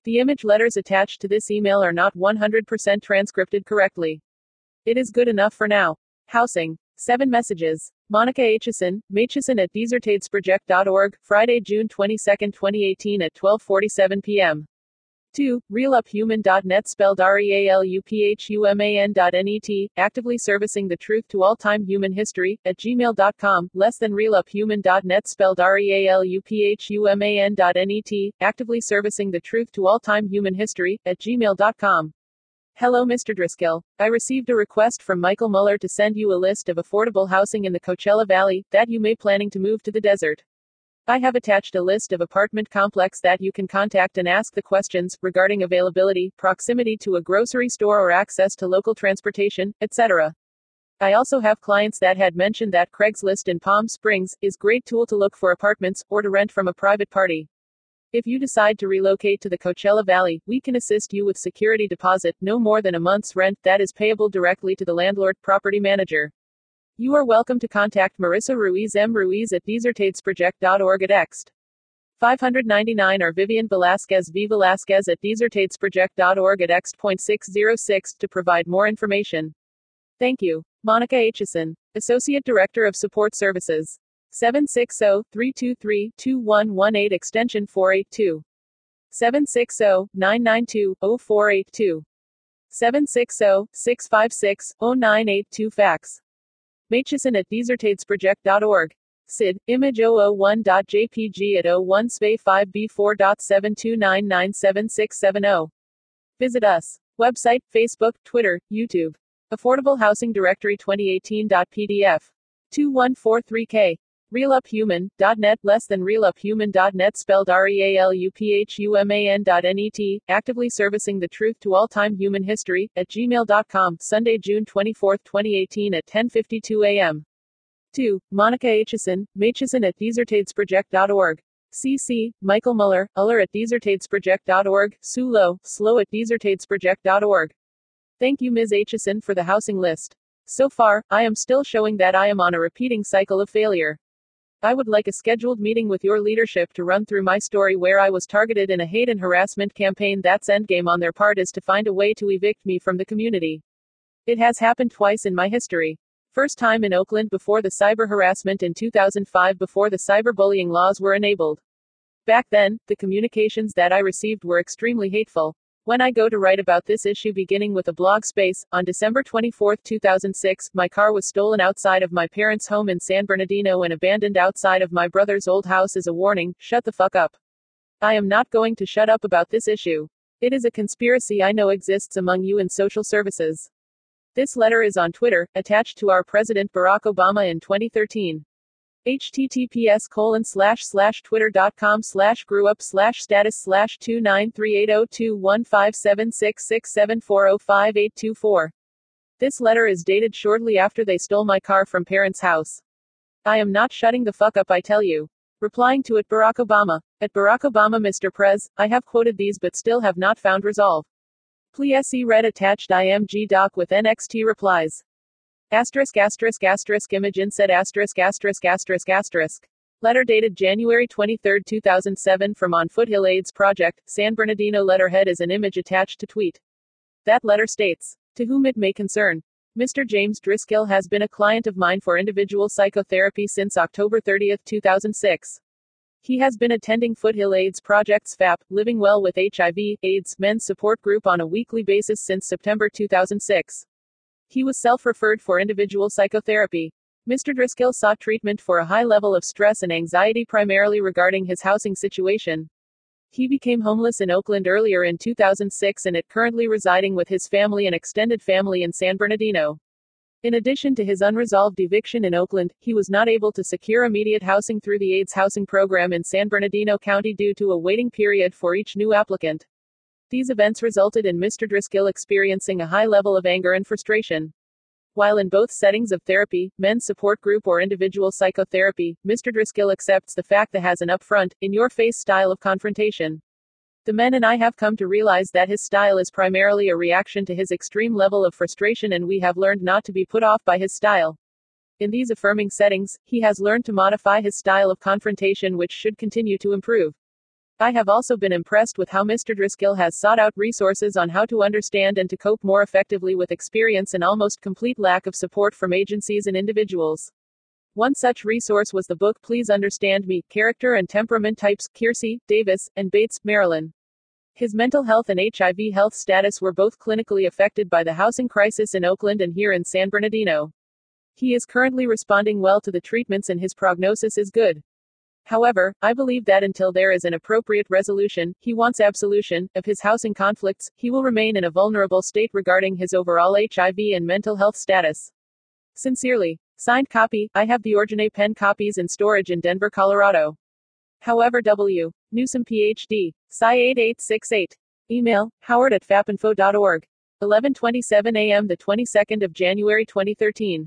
The image letters attached to this email are not 100% transcripted correctly. It is good enough for now. Housing. 7 messages. Monica Aitchison, Aitchison@desertadesproject.org, Friday, June 22, 2018 at 12:47 p.m. 2. Realuphuman.net spelled realuphuman.net, actively servicing the truth to all-time human history, at gmail.com, less than realuphuman.net spelled realuphuman.net, actively servicing the truth to all-time human history, at gmail.com. Hello Mr. Driscoll. I received a request from Michael Muller to send you a list of affordable housing in the Coachella Valley, that you may planning to move to the desert. I have attached a list of apartment complex that you can contact and ask the questions regarding availability, proximity to a grocery store or access to local transportation, etc. I also have clients that had mentioned that Craigslist in Palm Springs is great tool to look for apartments or to rent from a private party. If you decide to relocate to the Coachella Valley, we can assist you with security deposit, no more than a month's rent, that is payable directly to the landlord, property manager. You are welcome to contact Marissa Ruiz M. Ruiz at desertadesproject.org at ext. 599 or Vivian Velasquez V. Velasquez at desertadesproject.org at ext.606 to provide more information. Thank you. Monica Aitchison, Associate Director of Support Services. 760-323-2118 extension 482. 760-992-0482. 760-656-0982 fax. Aitchison@desertadesproject.org. SID, image 001.jpg at 01-5b4.729976670. Visit us. Website, Facebook, Twitter, YouTube. Affordable Housing Directory 2018.pdf. 2143K. Realuphuman.net less than realuphuman.net spelled realuphuman.net, actively servicing the truth to all-time human history, at gmail.com, Sunday, June 24, 2018 at 10:52 a.m. 2. Monica Aitchison, Aitchison@desertadesproject.org. CC, Michael Muller, Uller@desertadesproject.org, Sue Lowe, Slow@desertadesproject.org. Thank you Ms. Aitchison for the housing list. So far, I am still showing that I am on a repeating cycle of failure. I would like a scheduled meeting with your leadership to run through my story where I was targeted in a hate and harassment campaign. That's endgame on their part is to find a way to evict me from the community. It has happened twice in my history. First time in Oakland before the cyber harassment in 2005 before the cyberbullying laws were enabled. Back then, the communications that I received were extremely hateful. When I go to write about this issue beginning with a blog space, on December 24, 2006, my car was stolen outside of my parents' home in San Bernardino and abandoned outside of my brother's old house as a warning, shut the fuck up. I am not going to shut up about this issue. It is a conspiracy I know exists among you in social services. This letter is on Twitter, attached to our President Barack Obama in 2013. https://twitter.com/grew-up/status/2938021576674058824. This letter is dated shortly after they stole my car from parents' house. I am not shutting the fuck up, I tell you. Replying to it, Barack Obama. At Barack Obama, Mr. Prez, I have quoted these but still have not found resolve. Please see red attached IMG doc with NXT replies. Asterisk image inset asterisk. Letter dated January 23, 2007 from On Foothill AIDS Project, San Bernardino. Letterhead is an image attached to tweet. That letter states, to whom it may concern. Mr. James Driscoll has been a client of mine for individual psychotherapy since October 30, 2006. He has been attending Foothill AIDS Project's FAP, Living Well with HIV, AIDS, men's support group on a weekly basis since September 2006. He was self-referred for individual psychotherapy. Mr. Driscoll sought treatment for a high level of stress and anxiety primarily regarding his housing situation. He became homeless in Oakland earlier in 2006 and is currently residing with his family and extended family in San Bernardino. In addition to his unresolved eviction in Oakland, he was not able to secure immediate housing through the AIDS housing program in San Bernardino County due to a waiting period for each new applicant. These events resulted in Mr. Driscoll experiencing a high level of anger and frustration. While in both settings of therapy, men's support group or individual psychotherapy, Mr. Driscoll accepts the fact that has an upfront, in-your-face style of confrontation. The men and I have come to realize that his style is primarily a reaction to his extreme level of frustration, and we have learned not to be put off by his style. In these affirming settings, he has learned to modify his style of confrontation, which should continue to improve. I have also been impressed with how Mr. Driscoll has sought out resources on how to understand and to cope more effectively with experience and almost complete lack of support from agencies and individuals. One such resource was the book Please Understand Me, Character and Temperament Types, Keirsey, Davis, and Bates, Marilyn. His mental health and HIV health status were both clinically affected by the housing crisis in Oakland and here in San Bernardino. He is currently responding well to the treatments and his prognosis is good. However, I believe that until there is an appropriate resolution, he wants absolution, of his housing conflicts, he will remain in a vulnerable state regarding his overall HIV and mental health status. Sincerely. Signed copy. I have the Original pen copies in storage in Denver, Colorado. However, W. Newsom PhD. Sci 8868. Email, howard@fapinfo.org. 11:27 a.m. the 22nd of January 2013.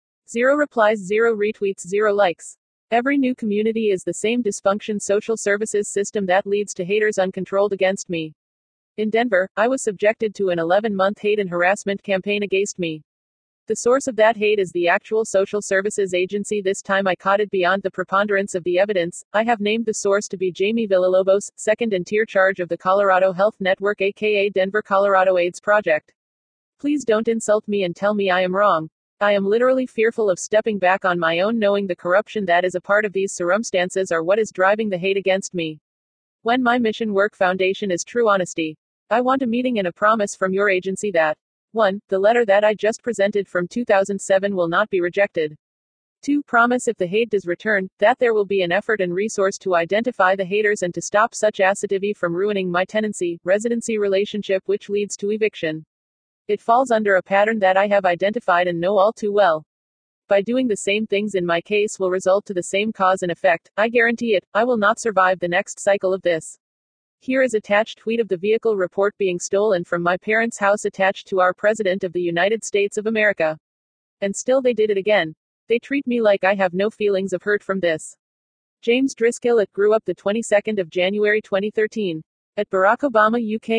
0 replies, 0 retweets, 0 likes. Every new community is the same dysfunction social services system that leads to haters uncontrolled against me. In Denver, I was subjected to an 11-month hate and harassment campaign against me. The source of that hate is the actual social services agency. This time I caught it beyond the preponderance of the evidence. I have named the source to be Jamie Villalobos, second in tier charge of the Colorado Health Network aka Denver, Colorado AIDS Project. Please don't insult me and tell me I am wrong. I am literally fearful of stepping back on my own, knowing the corruption that is a part of these circumstances are what is driving the hate against me. When my mission work foundation is true honesty. I want a meeting and a promise from your agency that 1. The letter that I just presented from 2007 will not be rejected. 2. Promise if the hate does return, that there will be an effort and resource to identify the haters and to stop such activity from ruining my tenancy, residency relationship which leads to eviction. It falls under a pattern that I have identified and know all too well. By doing the same things in my case will result to the same cause and effect. I guarantee it, I will not survive the next cycle of this. Here is attached tweet of the vehicle report being stolen from my parents' house attached to our President of the United States of America. And still they did it again. They treat me like I have no feelings of hurt from this. James Driscoll. It grew up the 22nd of January 2013. At Barack Obama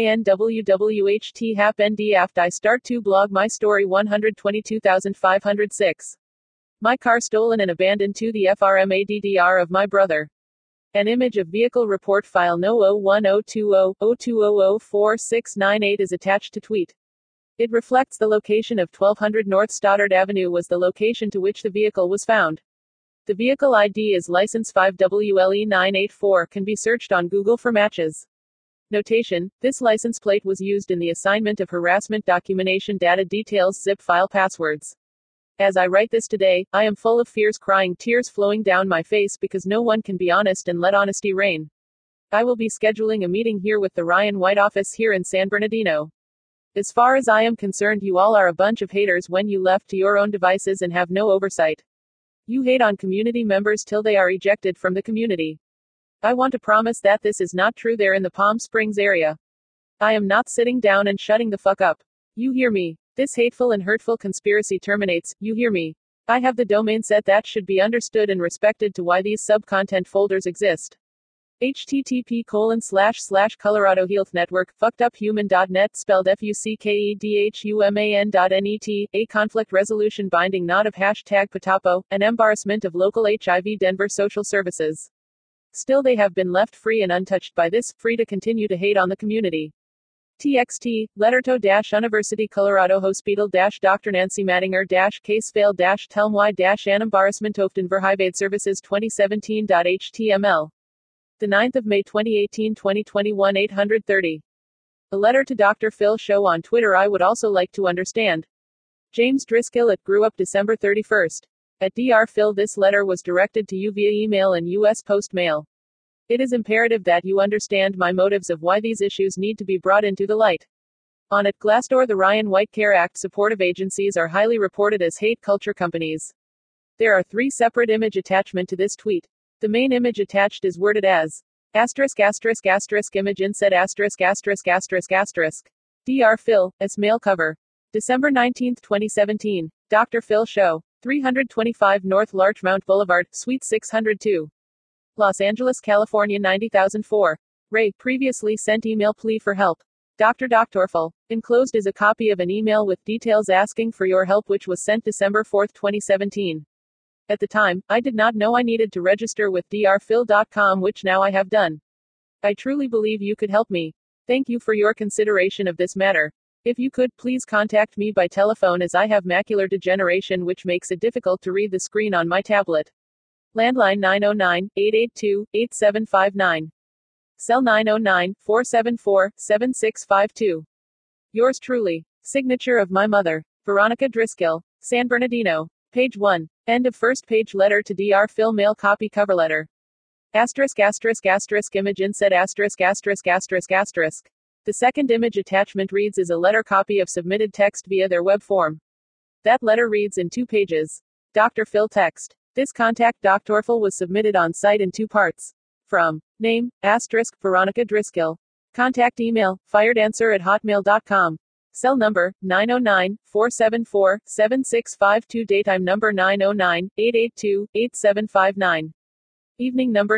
UKNWWHT HAP ND aft I start to blog my story 122506. My car stolen and abandoned to the FRMADDR of my brother. An image of vehicle report file no 0102002004698 is attached to tweet. It reflects the location of 1200 North Stoddard Avenue was the location to which the vehicle was found. The vehicle ID is license 5WLE984 can be searched on Google for matches. Notation, this license plate was used in the assignment of harassment documentation data details zip file passwords. As I write this today, I am full of fears, crying, tears flowing down my face because no one can be honest and let honesty reign. I will be scheduling a meeting here with the Ryan White office here in San Bernardino. As far as I am concerned, you all are a bunch of haters when you left to your own devices and have no oversight. You hate on community members till they are ejected from the community. I want to promise that this is not true there in the Palm Springs area. I am not sitting down and shutting the fuck up. You hear me? This hateful and hurtful conspiracy terminates, you hear me? I have the domain set that should be understood and respected to why these sub-content folders exist. http://coloradohealthnetwork, fuckeduphuman.net spelled FUCKEDHUMAN.net, a conflict resolution binding not of #Patapo, an embarrassment of local HIV Denver social services. Still they have been left free and untouched by this, free to continue to hate on the community. TXT, Letterto-University Colorado Hospital Dr. Nancy Mattinger Casevale Telmwy an embarrassment of Denver Highway Services 2017.html. The 9th of May 2018 2021 830. A letter to Dr. Phil Show on Twitter. I would also like to understand. James Driscoll. It grew up December 31st. At Dr. Phil, this letter was directed to you via email and U.S. Post Mail. It is imperative that you understand my motives of why these issues need to be brought into the light. On it, Glassdoor, the Ryan White Care Act supportive agencies are highly reported as hate culture companies. There are 3 separate image attachment to this tweet. The main image attached is worded as image inset Dr. Phil, as mail cover. December 19, 2017. Dr. Phil Show. 325 North Larchmont Boulevard, Suite 602. Los Angeles, California 90004. Ray, previously sent email plea for help. Dr. Phil. Enclosed is a copy of an email with details asking for your help which was sent December 4, 2017. At the time, I did not know I needed to register with drphil.com, which now I have done. I truly believe you could help me. Thank you for your consideration of this matter. If you could, please contact me by telephone as I have macular degeneration which makes it difficult to read the screen on my tablet. Landline 909-882-8759. Cell 909-474-7652. Yours truly. Signature of my mother, Veronica Driscoll, San Bernardino. Page 1. End of first page. Letter to Dr. Phil. Mail copy. Cover letter. Asterisk asterisk asterisk image inset asterisk asterisk asterisk asterisk. The second image attachment reads is a letter copy of submitted text via their web form. That letter reads in 2 pages. Dr. Phil text. This contact Dr. Phil was submitted on site in 2 parts. From name, asterisk, Veronica Driscoll. Contact email, firedanswer@hotmail.com. Cell number, 909-474-7652. Daytime number 909-882-8759. Evening number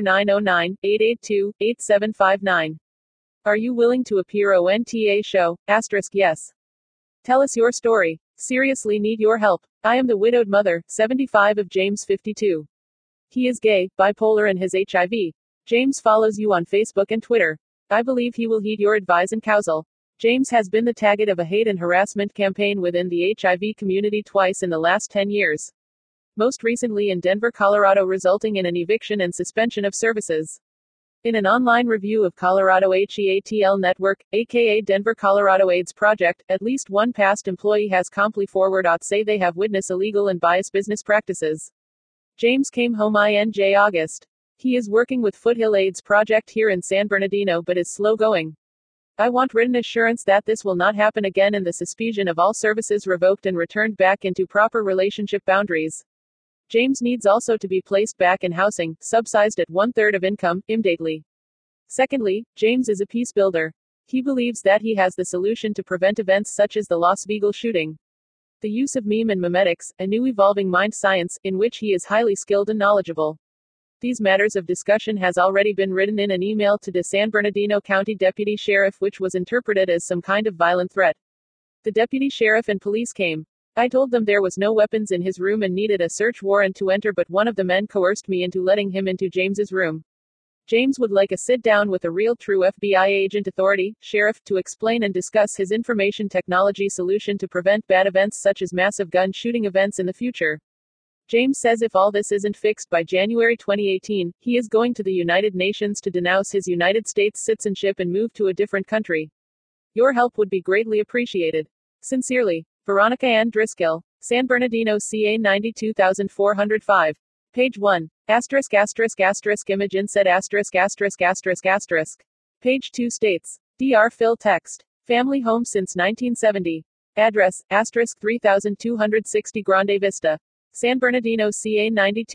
909-882-8759. Are you willing to appear ONTA show? Asterisk yes. Tell us your story. Seriously need your help. I am the widowed mother, 75 of James 52. He is gay, bipolar and has HIV. James follows you on Facebook and Twitter. I believe he will heed your advice and counsel. James has been the target of a hate and harassment campaign within the HIV community twice in the last 10 years. Most recently in Denver, Colorado, resulting in an eviction and suspension of services. In an online review of Colorado HEATL Network, aka Denver Colorado AIDS Project, at least one past employee has comply forward say they have witnessed illegal and biased business practices. James came home in August. He is working with Foothill AIDS Project here in San Bernardino but is slow going. I want written assurance that this will not happen again and the suspension of all services revoked and returned back into proper relationship boundaries. James needs also to be placed back in housing, subsidized at 1/3 of income, immediately. Secondly, James is a peace builder. He believes that he has the solution to prevent events such as the Las Vegas shooting. The use of meme and memetics, a new evolving mind science, in which he is highly skilled and knowledgeable. These matters of discussion has already been written in an email to the San Bernardino County Deputy Sheriff which was interpreted as some kind of violent threat. The deputy sheriff and police came. I told them there was no weapons in his room and needed a search warrant to enter, but one of the men coerced me into letting him into James's room. James would like a sit down with a real true FBI agent, authority, sheriff, to explain and discuss his information technology solution to prevent bad events such as massive gun shooting events in the future. James says if all this isn't fixed by January 2018, he is going to the United Nations to denounce his United States citizenship and move to a different country. Your help would be greatly appreciated. Sincerely, Veronica Ann Driscoll, San Bernardino, CA 92405. Page 1. Asterisk asterisk asterisk image inset asterisk asterisk asterisk asterisk. Page 2 states. Dr. Phil text. Family home since 1970. Address, asterisk 3260 Grande Vista. San Bernardino, CA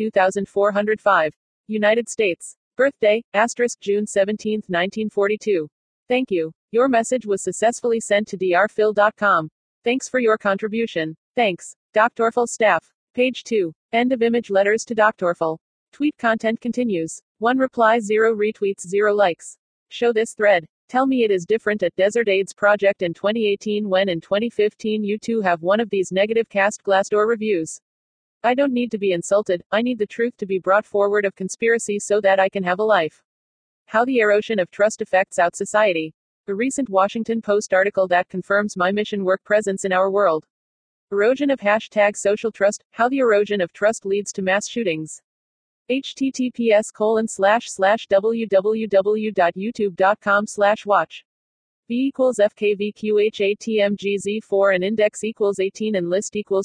92405. United States. Birthday, asterisk June 17, 1942. Thank you. Your message was successfully sent to drphil.com. Thanks for your contribution. Thanks. Dr. Phil staff. Page 2. End of image. Letters to Dr. Phil. Tweet content continues. 1 reply, 0 retweets, 0 likes. Show this thread. Tell me it is different at Desert AIDS Project in 2018 when in 2015 you too have one of these negative cast Glassdoor reviews. I don't need to be insulted, I need the truth to be brought forward of conspiracy so that I can have a life. How the erosion of trust affects out society. A recent Washington Post article that confirms my mission work presence in our world. Erosion of #social trust, how the erosion of trust leads to mass shootings. https://www.youtube.com/watch. V equals FKVQHATMGZ4 and index equals 18 and list equals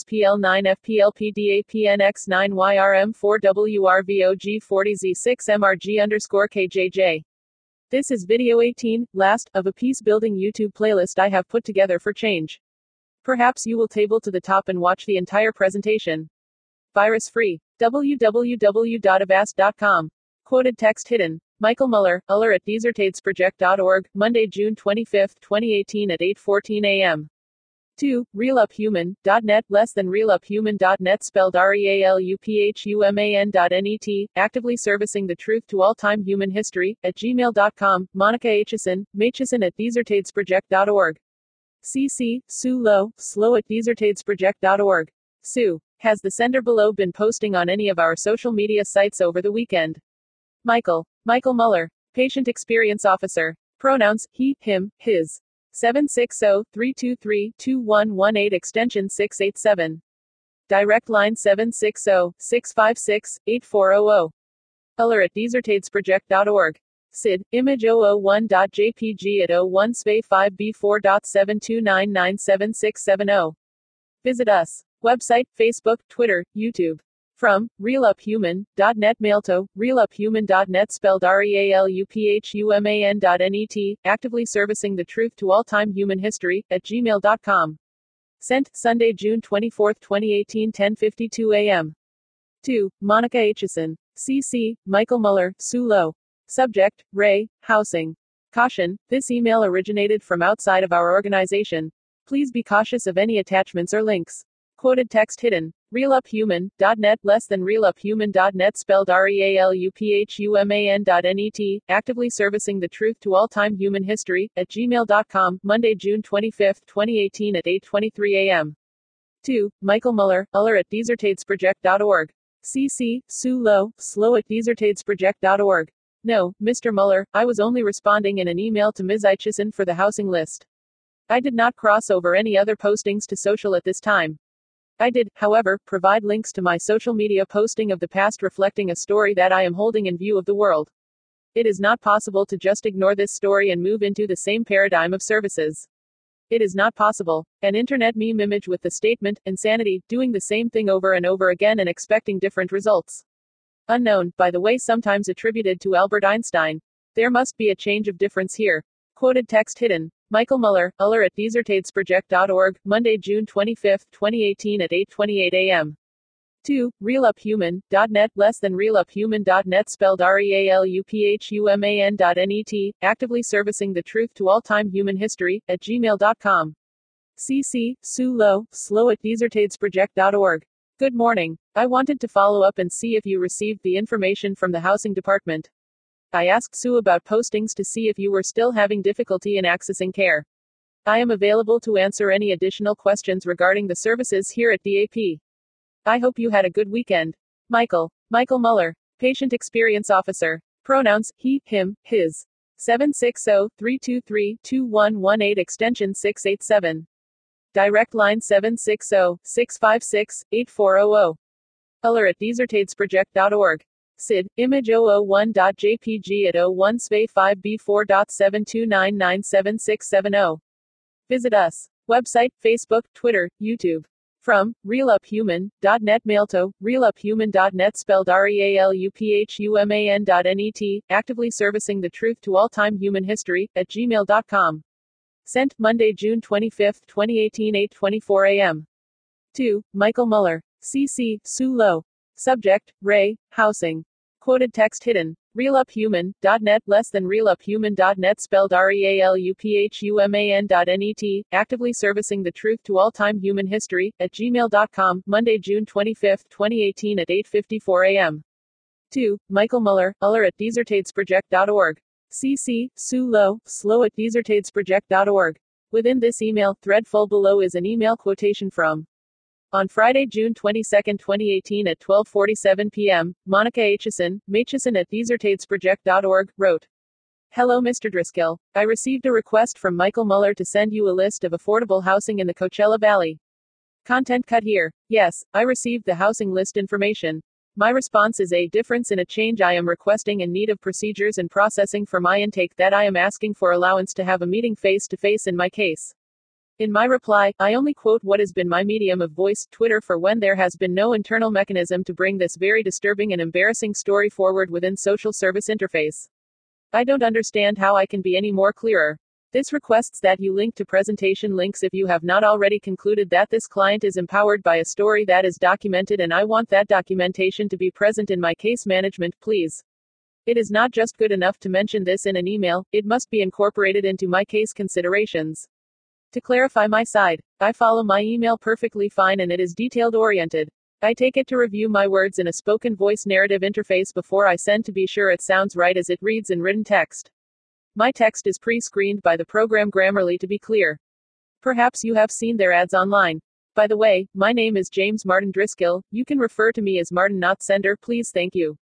PL9FPLPDAPNX9YRM4WRVOG40Z6MRG_KJJ. This is video 18, last, of a peace building YouTube playlist I have put together for change. Perhaps you will table to the top and watch the entire presentation. Virus free. www.avast.com. Quoted text hidden. Michael Muller, at desertaidsproject.org, Monday, June 25, 2018 at 8:14 a.m. 2. RealUpHuman.net, less than RealUpHuman.net, spelled RealUpHuman.net, actively servicing the truth to all-time human history, at gmail.com, Monica Aitchison, Maitchison at desertaidsproject.org. CC, Sue Lowe, slow at desertaidsproject.org. Sue. Has the sender below been posting on any of our social media sites over the weekend? Michael Muller. Patient Experience Officer. Pronouns, he, him, his. 760-323-2118 extension 687. Direct line 760-656-8400. Alert@desertadesproject.org. SID, image 001.jpg at 01-5b4.729976670. Visit us. Website, Facebook, Twitter, YouTube. From, realuphuman.net mail to, realuphuman.net spelled realuphuman.net, actively servicing the truth to all-time human history, at gmail.com. Sent, Sunday, June 24, 2018 10:52 a.m. To, Monica Aitchison. CC, Michael Muller, Sue Lowe. Subject, Ray, Housing. Caution, this email originated from outside of our organization. Please be cautious of any attachments or links. Quoted text hidden. realuphuman.net less than realuphuman.net spelled realuphuman.net, actively servicing the truth to all-time human history, at gmail.com, Monday, June 25, 2018 at 8:23 a.m. To, Michael Muller, Alert@desertadesproject.org. CC, Sue Lowe, slow@desertadesproject.org. No, Mr. Muller, I was only responding in an email to Ms. Aitchison for the housing list. I did not cross over any other postings to social at this time. I did, however, provide links to my social media posting of the past reflecting a story that I am holding in view of the world. It is not possible to just ignore this story and move into the same paradigm of services. It is not possible. An internet meme image with the statement, insanity, doing the same thing over and over again and expecting different results. Unknown, by the way, sometimes attributed to Albert Einstein. There must be a change of difference here. Quoted text hidden. Michael Muller, Alert@desertadesproject.org, Monday, June 25, 2018 at 8:28 a.m. To, realuphuman.net less than realuphuman.net spelled realuphuman.net, actively servicing the truth to all-time human history, at gmail.com. CC, Sue Lowe, slow@desertadesproject.org. Good morning. I wanted to follow up and see if you received the information from the housing department. I asked Sue about postings to see if you were still having difficulty in accessing care. I am available to answer any additional questions regarding the services here at DAP. I hope you had a good weekend. Michael Muller, Patient Experience Officer. Pronouns, he, him, his. 760-323-2118 extension 687. Direct line 760-656-8400. Alert@desertadesproject.org. SID, image 001.jpg at 01-5b4.729976670. Visit us. Website, Facebook, Twitter, YouTube. From, realuphuman.net mail to, realuphuman.net spelled realuphuman.net, actively servicing the truth to all-time human history, at gmail.com. Sent, Monday, June 25, 2018 8:24 a.m. To, Michael Muller. CC, Sue Lowe. Subject, Ray, Housing. Quoted text hidden. realuphuman.net less than realuphuman.net spelled realuphuman.net, actively servicing the truth to all-time human history, at gmail.com, Monday, June 25, 2018 at 8:54 a.m. To, Michael Muller, Alert@desertadesproject.org. CC, Sue Lowe, slow@desertadesproject.org. Within this email thread full below is an email quotation from. On Friday, June 22, 2018 at 12:47 p.m., Monica Aitchison, at@desertadesproject.org, wrote, Hello Mr. Driscoll. I received a request from Michael Muller to send you a list of affordable housing in the Coachella Valley. Content cut here. Yes, I received the housing list information. My response is a difference in a change I am requesting in need of procedures and processing for my intake that I am asking for allowance to have a meeting face to face in my case. In my reply, I only quote what has been my medium of voice, Twitter, for when there has been no internal mechanism to bring this very disturbing and embarrassing story forward within social service interface. I don't understand how I can be any more clearer. This requests that you link to presentation links if you have not already concluded that this client is empowered by a story that is documented, and I want that documentation to be present in my case management, please. It is not just good enough to mention this in an email, it must be incorporated into my case considerations. To clarify my side, I follow my email perfectly fine and it is detailed oriented. I take it to review my words in a spoken voice narrative interface before I send to be sure it sounds right as it reads in written text. My text is pre-screened by the program Grammarly to be clear. Perhaps you have seen their ads online. By the way, my name is James Martin Driscoll. You can refer to me as Martin, not Sender, please. Thank you.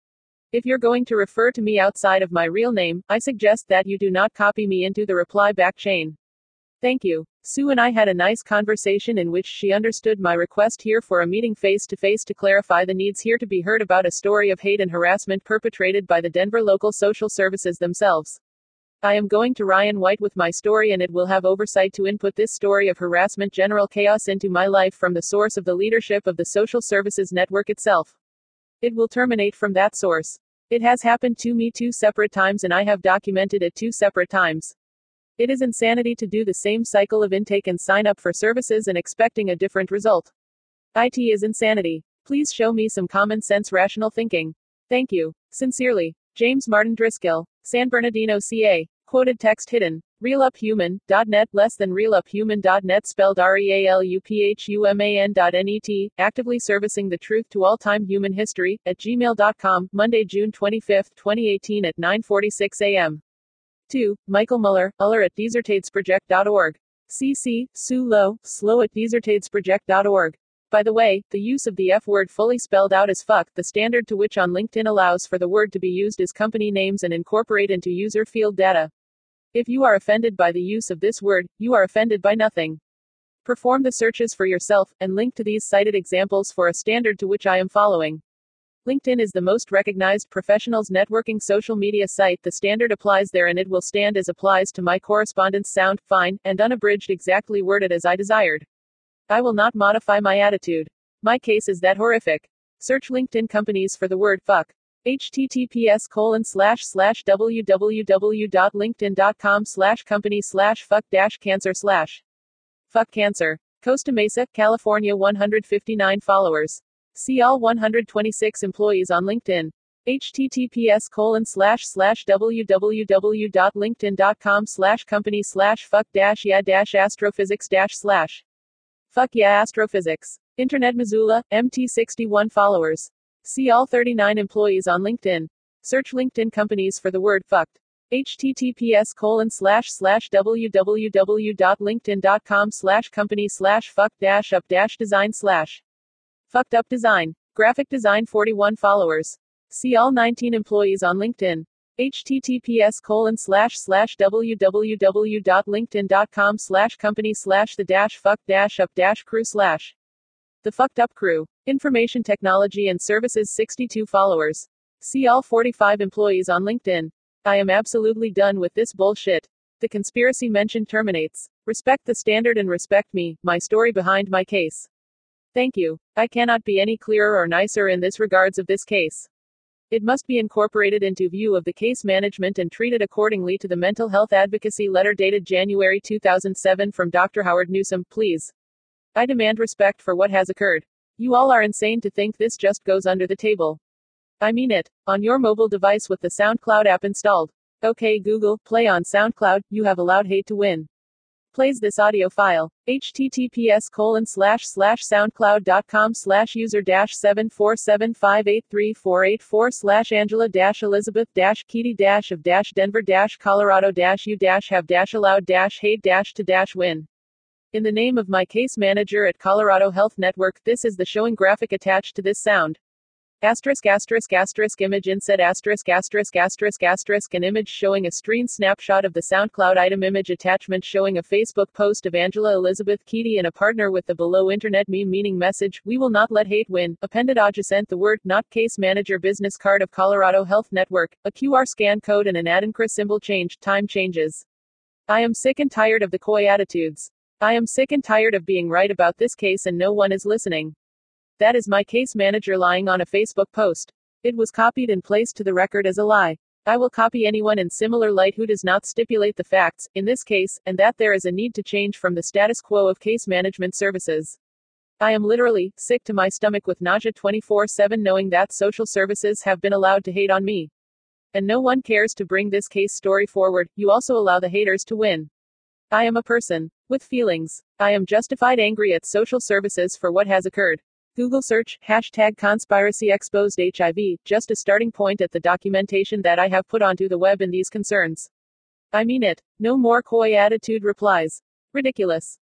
If you're going to refer to me outside of my real name, I suggest that you do not copy me into the reply back chain. Thank you. Sue and I had a nice conversation in which she understood my request here for a meeting face to face to clarify the needs here to be heard about a story of hate and harassment perpetrated by the Denver local social services themselves. I am going to Ryan White with my story, and it will have oversight to input this story of harassment general chaos into my life from the source of the leadership of the social services network itself. It will terminate from that source. It has happened to me 2 separate times, and I have documented it 2 separate times. It is insanity to do the same cycle of intake and sign up for services and expecting a different result. IT is insanity. Please show me some common sense rational thinking. Thank you. Sincerely, James Martin Driscoll, San Bernardino, CA. Quoted text hidden. RealUpHuman.net less than RealUpHuman.net spelled RealUpHuman.net. Actively servicing the truth to all-time human history at gmail.com. Monday, June 25, 2018 at 9:46 a.m. 2. Michael Muller, at desertadesproject.org. CC, Sue Low, slow at desertadesproject.org. By the way, the use of the F word fully spelled out as fuck, the standard to which on LinkedIn allows for the word to be used as company names and incorporate into user field data. If you are offended by the use of this word, you are offended by nothing. Perform the searches for yourself, and link to these cited examples for a standard to which I am following. LinkedIn is the most recognized professionals networking social media site. The standard applies there, and it will stand as applies to my correspondence, sound, fine, and unabridged, exactly worded as I desired. I will not modify my attitude. My case is that horrific. Search LinkedIn companies for the word fuck. https://www.linkedin.com/company/fuck-cancer/ Fuck cancer. Costa Mesa, California. 159 followers. See all 126 employees on LinkedIn. https://www.linkedin.com/company/fuck-yeah-astrophysics/. Fuck yeah astrophysics. Internet Missoula, MT 61 followers. See all 39 employees on LinkedIn. Search LinkedIn companies for the word fucked. https://www.linkedin.com/company/fuck-up-design/ Fucked up design. Graphic design 41 followers. See all 19 employees on LinkedIn. https://www.linkedin.com/company/the-fuck-up-crew/ The Fucked Up Crew. Information Technology and Services 62 followers. See all 45 employees on LinkedIn. I am absolutely done with this bullshit. The conspiracy mention terminates. Respect the standard and respect me, my story behind my case. Thank you. I cannot be any clearer or nicer in this regards of this case. It must be incorporated into view of the case management and treated accordingly to the mental health advocacy letter dated January 2007 from Dr. Howard Newsom, please. I demand respect for what has occurred. You all are insane to think this just goes under the table. I mean it. On your mobile device with the SoundCloud app installed. Okay Google, play on SoundCloud, you have allowed hate to win. Plays this audio file. https://soundcloud.com/user-7475834/angela-elizabeth-kitty-of-denver-colorado-u-have-allowed-hate-to-win. In the name of my case manager at Colorado Health Network, this is the showing graphic attached to this sound. Image inset an image showing a screen snapshot of the SoundCloud item image attachment showing a Facebook post of Angela Elizabeth Keedy and a partner with the below internet meme meaning message, we will not let hate win, appended adjacent the word, not case manager business card of Colorado Health Network, a QR scan code and an Adinkra symbol changed, time changes. I am sick and tired of the coy attitudes. I am sick and tired of being right about this case and no one is listening. That is my case manager lying on a Facebook post. It was copied and placed to the record as a lie. I will copy anyone in similar light who does not stipulate the facts, in this case, and that there is a need to change from the status quo of case management services. I am literally sick to my stomach with nausea 24/7 knowing that social services have been allowed to hate on me. And no one cares to bring this case story forward, you also allow the haters to win. I am a person with feelings. I am justified angry at social services for what has occurred. Google search, #conspiracy exposed HIV, just a starting point at the documentation that I have put onto the web in these concerns. I mean it. No more coy attitude replies. Ridiculous.